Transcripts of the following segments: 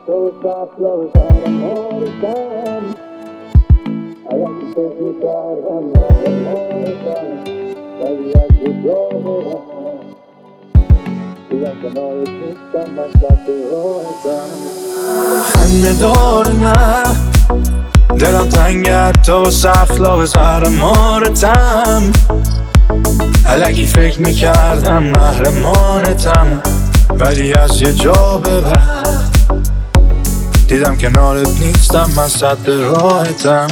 تو سفلا و سرمارتم علکی فکر میکردم نرمارتم ولی از کجا برم دیدم کنارت نیستم من سبت راهتم خنده دار نه دلم تنگت تو سفلا و سرمارتم علکی فکر میکردم محرمانتم ولی از یه جا به بعد دیدم کنارت نیستم من سد راهتم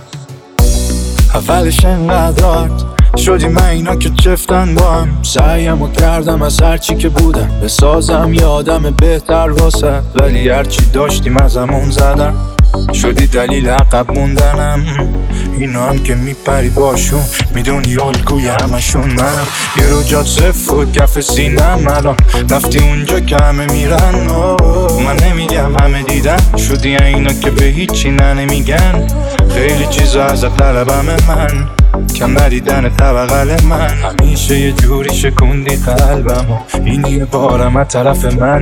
اولش انقدر راحت شدیم من اینا که چفتن با هم سعیمو کردم از هرچی که بودم بسازم یه آدم بهتر واسه ولی هرچی داشتیم ازمون زدن شدی دلیل عقب موندنم اینا هم که میپری باشون میدونی الگوی همشون منم یه رو جات صفر و کف سینم الان رفتی اونجا که همه میرن من نمیگم همه دیدن شدی اینا که به هیچی نمیگن خیلی چیزا ازت طلبم من کم ندیدن طبقل من همیشه یه جوری شکوندی قلبم و این یه بارم از طرف من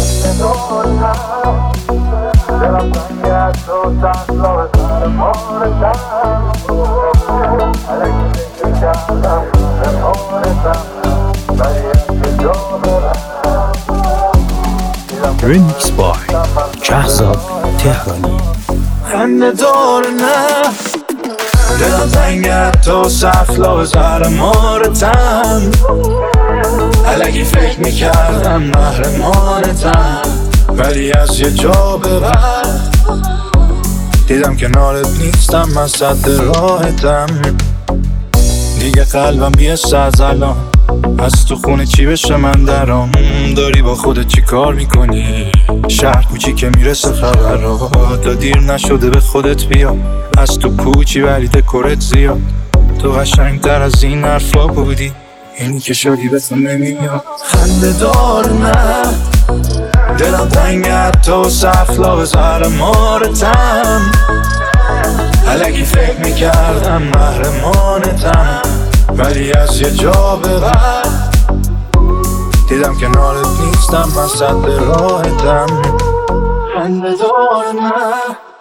دلم تنگت تو سفلا و سرمارتم علکی فکر کردم محرمانتم ولی از کجا برم Remix by شهزاد تهرانی. خنده دار نه دلم تنگت تو سفلا و سرمارتم علکی فکر میکردم محرمانتم ولی از یه جا به بعد دیدم کنارت نیستم من سد راهتم دیگه قلبم بیست از الان از تو خونه چی بشه من درام داری با خودت چی کار میکنی شهر کوچی که میرسه خبر را تا دیر نشده به خودت بیا از تو کوچی ولی دکورت زیاد تو قشنگتر از این حرفا بودی اینی که شدی به تو نمیاد خنده دار نه دلم تنگت تو سفلا و سرمارتم علکی فکر میکردم محرمانتم ولی از یه جا به بعد دیدم کنارت نیستم من سد راهتم خنده دار نه